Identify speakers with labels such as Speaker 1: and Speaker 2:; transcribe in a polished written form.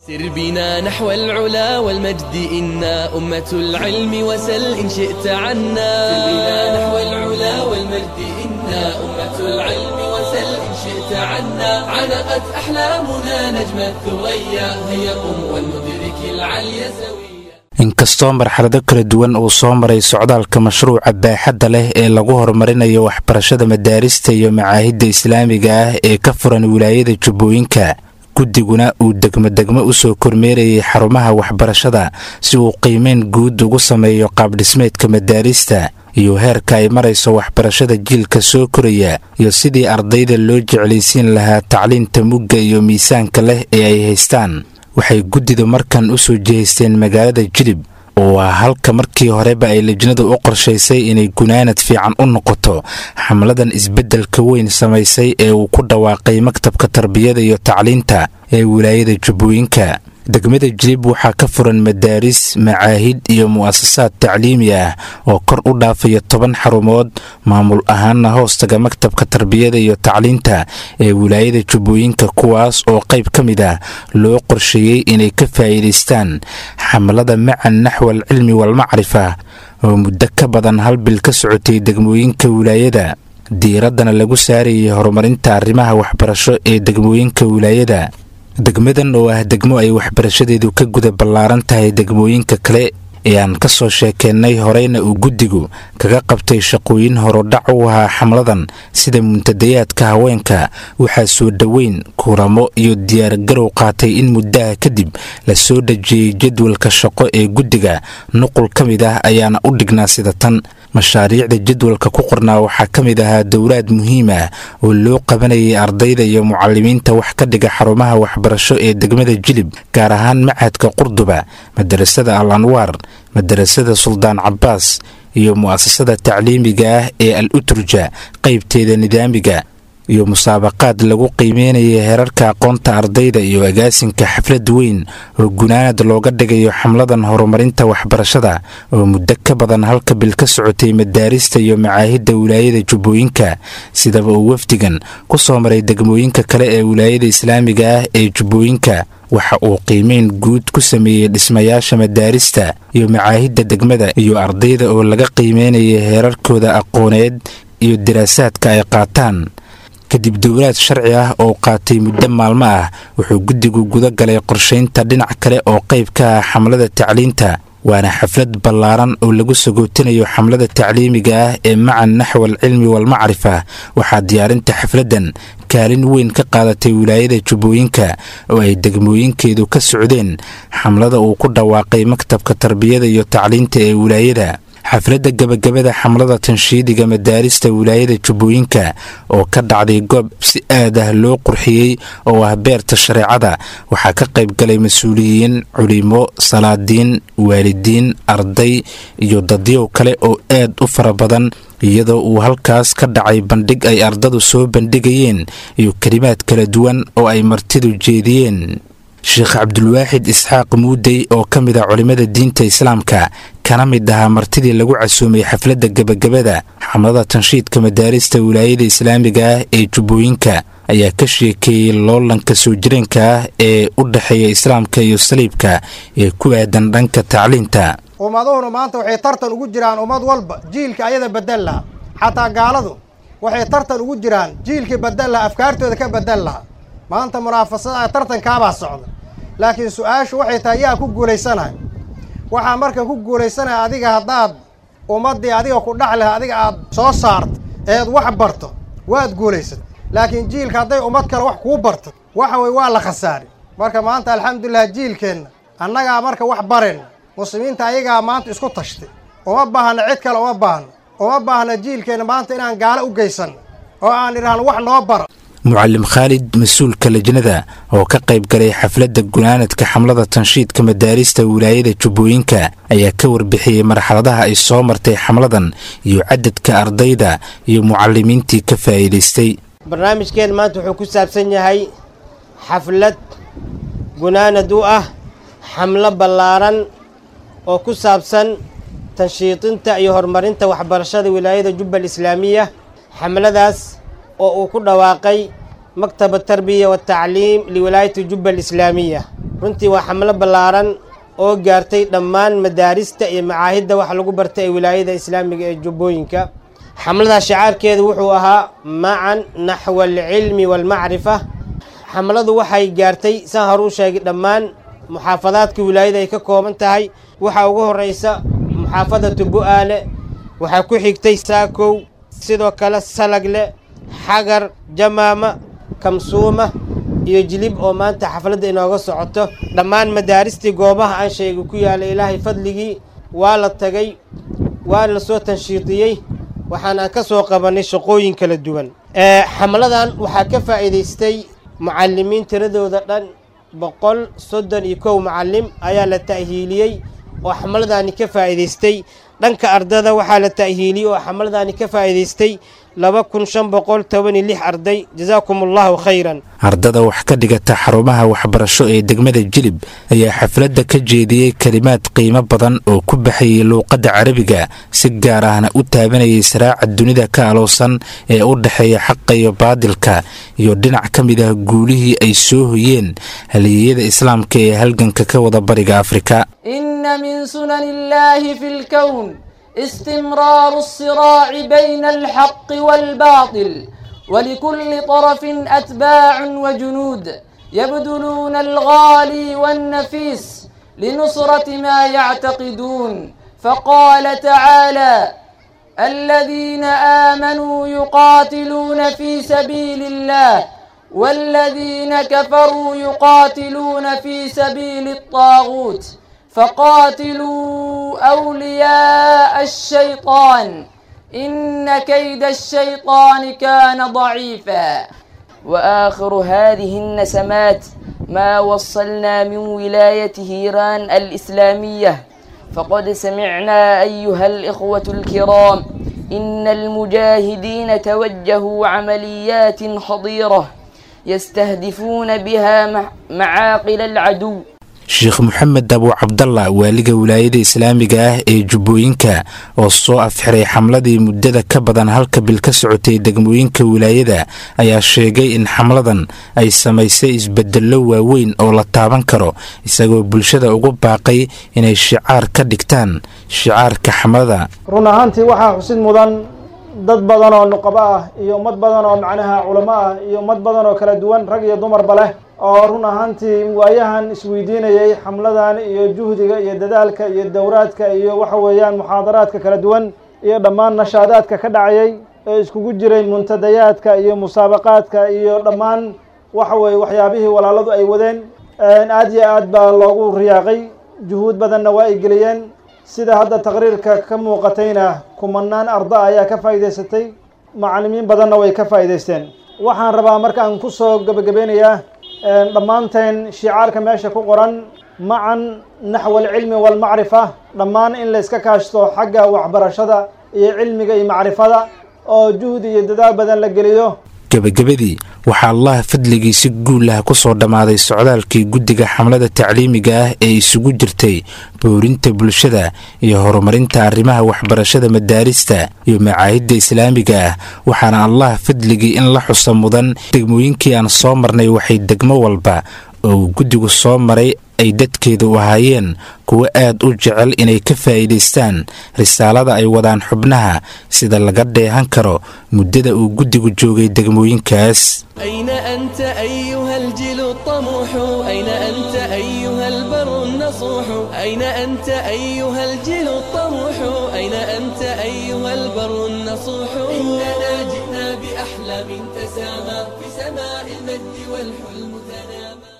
Speaker 1: سر بنا نحو العلا والمجد إنا أمة العلم وسل إن شئت عنا. سر بنا نحو العلا والمجد إنا أمة العلم وسل إن شئت عنا. علقت أحلامنا نجم الثريا هيا قم والمدرك العلي سويا.
Speaker 2: inkastoo marxalado kala duwan uu soo maray socdaalka mashruuca baaxadda leh ee lagu horumarinayo waxbarashada madaarista iyo macaahidda islaamiga ah ee ka furan wilaayada jubbooyinka, guddiguna uu degmo u soo kormeerayay xarumaha waxbarashada si uu qiimeyn guud ugu sameeyo qaabdhismeedka madaarista iyo heerka ay marayso waxbarashada jiilka soo koraya iyo sidii ardayda loo jeclaysiin lahaa tacliinta mugga iyo miisaanka leh ee ay haystaan. waxay guddidu markan u soo jeesteen magaalada Jilib oo ah halka markii horeba ay lajnadu u qorshaysay inay gunaanad fiican u noqoto xamladan isbeddelka weyn samaysay ee uu ku dhawaaqay maktabka tarbiyada iyo tacliinta ee wilaayada jubbooyinka. degmada Jilib waxaa ka furan madaaris, macaahid iyo mu'asasaad tacliimi ah oo kor u dhaafaya 10 xarumood, maamul ahaanna hoostaga maktabka tarbiyada iyo tacliinta ee wilaayada jubbooyinka, kuwaas oo qayb ka mid ah loo qorsheeyay inay ka faa'iidaystaan xamlada macan naxwal cilmi wal macrifa oo muddo ka badan 1 bil ka socotay degmooyinka wilaayada, diiradana lagu saarayay horumarinta arrimaha waxbarasho ee degmooyinka wilaayada. degmadan oo ah degmo ay waxbarashadeedu ka guda ballaaran tahay degmooyinka kale ee aan ka soo sheekeennay horeyna uu guddigu kaga qabtay shaqooyin horodhac u ahaa xamladan sida muntadayaadka haweenka, waxaa soo dhoweyn, kulamo iyo diyaargarow qaatay in muddaha kadib la soo dhejiyey jadwalka shaqo ee guddiga. nuqul ka mid ah ayaana u dhignaa sida tan. mashaariicda jadwalka ku qornaa waxaa ka mid ahaa dowlaad muhiim ah oo loo qabanayay ardayda iyo mucalimiinta wax ka dhiga xarumaha waxbarasho ee degmada Jilib, gaar ahaan machadka Qurduba, madarasada Al-Anwaar, madarasada Suldaan Cabbaas iyo mu'asasada tacliimiga ah ee Al-Uturja qaybteeda nidaamiga, iyo musaabaqaad lagu qiimeynayay heerarka aqoonta ardayda iyo agaasinka xaflad weyn oo gunaanad looga dhigayo xamladan horumarinta waxbarashada oo muddo ka badan 1 bil ka socotay madaarista iyo macaahidda wilaayada jubbooyinka. sidaba uu wafdigan ku soo maray degmooyinka kale ee wilaayada islaamiga ah ee jubbooyinka, waxa uu qiimeyn guud ku sameeyey dhismayaasha madaarista iyo macaahidda degmada iyo ardayda oo laga qiimeynayay heerarkooda aqooneed iyo diraasaadka ay qaataan. kadib dowlaad sharci ah oo qaatay muddo maalmo ah, wuxuu guddigu guda galay qorshaynta dhinac kale oo qayb ka ah xamlada tacliinta, waana xaflad ballaaran oo lagu sagootinayo xamlada tacliimiga ah ee macan naxwal cilmi wal macrifa. waxaa diyaarinta xafladan kaalin weyn ka qaadatay wilaayada jubbooyinka oo ay degmooyinkeedu ka socdeen xamlada uu ku dhawaaqay maktabka tarbiyada iyo tacliinta ee wilaayada. xafladda gabagabada xamlada tanshiidiga madaarista wilaayada jubbooyinka oo ka dhacday goob si aad ah loo qurxiyey oo ah beerta shareecada, waxaa ka qayb galay mas-uuliyiin, culimo, salaadiin, waalidiin, arday iyo dadyow kale oo aad u fara badan, iyadoo uu halkaas ka dhacay bandhig ay ardadu soo bandhigayeen iyo kelimaad kala duwan oo ay martidu jeediyeen. sheekh cabdulwaaxid isxaaq muudey oo ka mid ah culimada diinta islaamka kana mid ahaa martidii lagu casuumay xafladda gabagabada xamlada tanshiidka madaarista wilaayada islaamiga ah ee jubbooyinka ayaa ka sheekeeyey loolanka soo jireenka ah ee u dhexeeya islaamka iyo saliibka ee ku aadan dhanka tacliinta.
Speaker 3: ummaduhuna maanta waxay tartan ugu jiraan ummad walba jiilka ayada bedel laha, xataa gaaladu waxay tartan ugu jiraan jiilkii bedel laha, afkaartooda ka bedel laha. maanta munaafasada tartankaabaa socda, laakiin su-aashu waxay tahay yaa ku guulaysanaya. waxaa marka ku guulaysanaya adiga haddaad ummaddii adiga ku dhax leh adiga aad soo saarto eed wax barto waad guulaysat, laakiin jiilka hadday ummad kale wax kuu barto waxa way waa la khasaari. marka maanta alxamdulilah jiilkeenna annagaa marka wax bareen, muslimiinta ayagaa maanta isku tashtay, uma baahna cid kale, uma baahna jiilkeenna maanta inaan gaalo u geysan oo aan idhaahno wax noo bara.
Speaker 2: mucallim khaalid mas-uulka lajnada oo ka qayb galay xafladda gunaanadka xamlada tanshiidka madaarista wilaayada jubbooyinka ayaa ka warbixiyey marxaladaha ay soo martay xamladan iyo cadadka ardayda iyo mucallimiintii ka faa'iidaystay.
Speaker 4: barnaamijkeen maanta wuxuu ku saabsan yahay xaflad gunaanad u ah xamlo ballaaran oo ku saabsan tanshiidinta iyo horumarinta waxbarashada wilaayada jubbal islaamiya. xamladaas oo uu ku dhawaaqay maktab tarbiya wa tacliim liwilaayati jubbal islaamiya. runtii waa xamlo ballaaran oo gaartay dhammaan madaarista iyo macaahidda wax lagu bartay ee wilaayada islaamiga ee jubbooyinka. xamlada shicaarkeedu wuxuu ahaa macan naxwa alcilmi waalmacrifa. xamladu waxay gaartay saan hore u sheegay dhammaan muxaafadaadka wilaayada ay ka kooban tahay. waxaa ugu horeysa muxaafadatu bu'aale, waxaa ku xigtay saakow, sidoo kale salagle, xagar, jamaama, kamsuuma iyo jilib oo maanta xafladda inooga socoto. dhammaan madaaristii goobaha aan sheegay ku yaala ilaahay fadligii waa la tagay, waa la soo tanshiidiyey, waxaan aan ka soo qabanay shaqooyin kala duwan. xamladan waxaa ka faa'iidaystay mucallimiin tiradooda dhan 131 mucallim ayaa la ta'hiiliyey oo xamladani ka faa'iidaystay. dhanka ardada waxaa la ta'hiiliyey oo xamladani ka faa'iidaystay 2516 arday. jazaakumullahu khayran.
Speaker 2: ardada wax ka dhigata xarumaha waxbarasho ee degmada jilib ayaa xafladda ka jeediyey kalimaad qiimo badan oo ku baxayay luuqadda carabiga, si gaar ahna u taabanayay saraaca dunida ka aloosan ee u dhexeeya xaqa iyo baadilka, iyo dhinac ka mid ah guulihii ay soo hoyeen halyeeyada islaamka ee halganka ka wada bariga afrika.
Speaker 5: inna min sunanillahi fil kown استمرار الصراع بين الحق والباطل، ولكل طرف أتباع وجنود يبذلون الغالي والنفيس لنصرة ما يعتقدون. فقال تعالى: الذين آمنوا يقاتلون في سبيل الله والذين كفروا يقاتلون في سبيل الطاغوت فقاتلوا أولياء الشيطان إن كيد الشيطان كان ضعيفا. وآخر هذه النسمات ما وصلنا من ولاية هيران الإسلامية. فقد سمعنا أيها الإخوة الكرام إن المجاهدين توجهوا عمليات خطيرة يستهدفون بها معاقل العدو.
Speaker 2: sheekh moxamed abu cabdalla waaliga wilaayada islaamiga ah ee jubbooyinka oo soo afxiray xamladii muddada ka badan halka bil ka socotay degmooyinka wilaayada ayaa sheegay in xamladan ay samaysay isbedello waaweyn oo la taaban karo, isagoo bulshada ugu baaqay inay shicaar ka dhigtaan shicaarka xamlada.
Speaker 6: run ahaantii waxaa xusid mudan dad badan oo nuqabo ah iyo ummad badan oo macnaha culamo ah iyo ummad badan oo kala duwan, rag iyo dumarba leh, oo run ahaantii waayahan isweydiinayay xamladan iyo juhdiga iyo dadaalka iyo dowraadka iyo waxa weeyaan muxaadaraadka kala duwan iyo dhammaan nashaadaadka ka dhacayay ee iskugu jiray muntadayaadka iyo musaabaqaadka iyo dhammaan waxa weeye waxyaabihii walaaladu ay wadeen. aad iyo aad baa loogu riyaaqay, juhuud badanna waa ay geliyeen. sida hadda taqriirka ka muuqatayna kumanaan arda ayaa ka faa'iidaysatay, macallimiin badanna way ka faa'iidaysteen. waxaan rabaa markaan ku soo gabagabeynayaa dhammaanteen shicaarka meesha ku qoran macan naxwa alcilmi waalmacrifa, dhammaan in la iska kaashto xagga waxbarashada iyo cilmiga iyo macrifada oo juhdi iyo dadaal badan la geliyo.
Speaker 2: gabagabadii waxaa allah fadligiisi guul ah ku soo dhammaaday socdaalkii guddiga xamlada tacliimiga ah ee isugu jirtay boorinta bulshada iyo horumarinta arrimaha waxbarashada madaarista iyo macaahidda islaamiga ah. waxaana allah fadligii in la xuso mudan degmooyinkii aan soo marnay waxay degmo walba oo guddigu soo maray ay dadkeedu ahaayeen kuwa aad u jecel inay ka faa'iidaystaan risaalada ay wadaan xubnaha, sida laga dheehan karo muddada uu guddigu joogay degmooyinkaas.
Speaker 1: أين أنت أيها الجيل الطموح؟ أين أنت أيها البر النصوح؟ أين أنت أيها الجيل الطموح؟ أين أنت أيها البر النصوح؟ إننا جئنا بأحلام تسامى في سماء المجد والحلم تنامى.